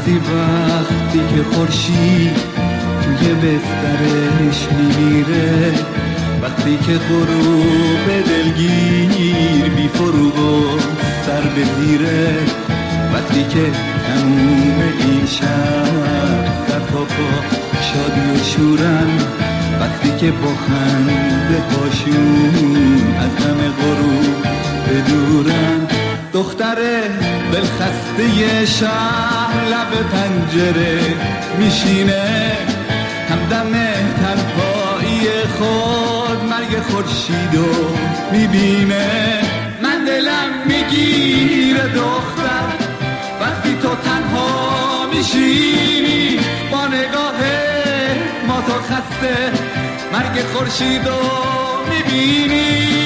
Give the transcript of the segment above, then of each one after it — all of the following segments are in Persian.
روزی وقتی که خورشید توی بسترش میمیره، وقتی که غروب دلگیر بی فروغ و سر به زیره، وقتی که تموم این شهر در تا پا شادی و شورن، وقتی که با خنده هاشون از غم غروب بدورن. دختر دلخسته شهر لب پنجره میشینه، همدم تنهایی خود مرگ خورشیدو میبینه. من دلم میگیره دختر وقتی تو تنها میشینی، با نگاه ما تو خسته مرگ خورشیدو میبینی.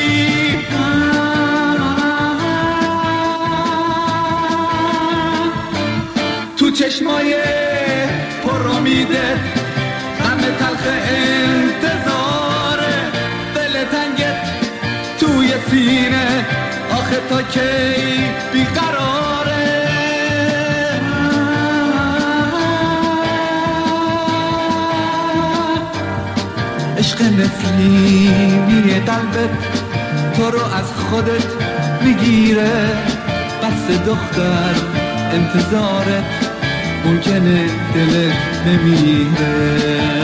تو چشمای پر امیده غم تلخ انتظاره، دل تنگت توی سینه آخه تا کی بیقراره. عشق نسیمی قلبت تو رو از خودت میگیره، بس دختر انتظارت ممکنه دلت بمیره.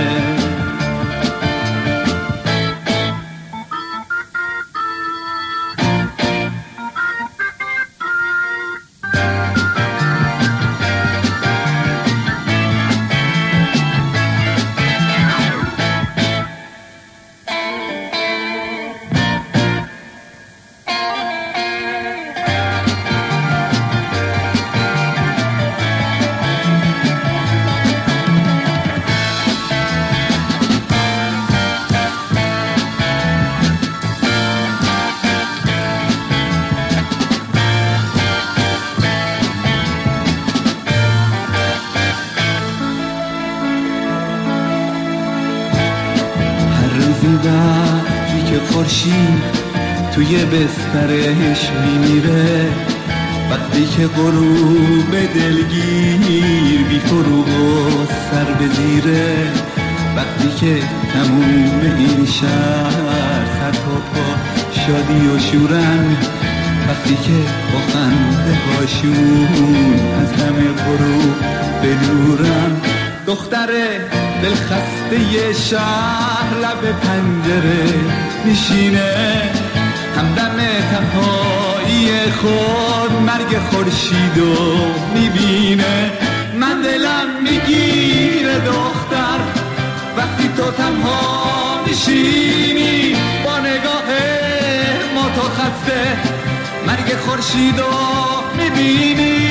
وقتی که خورشید توی بسترش میمیره، وقتی که غروب دلگیر بی فروغ و سر به زیره، وقتی که تموم این شهر سر تا پا شادی و شورن، وقتی که با خنده هاشون از همه غروب بدورن. دختر دلخسته شهر لب پنجره میشینه، همدم تنهایی خود مرگ خورشیدو میبینه. من دلم میگیره دختر وقتی تو تنها میشینی، با نگاه ما تو خسته مرگ خورشیدو میبینی.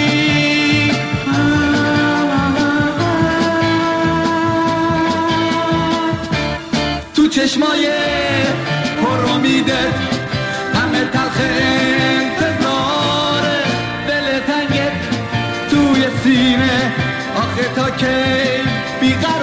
چشمای پر امیدت همه تلخ انتظاره، دل تنگت توی سینه آخه تا کی بیقراره.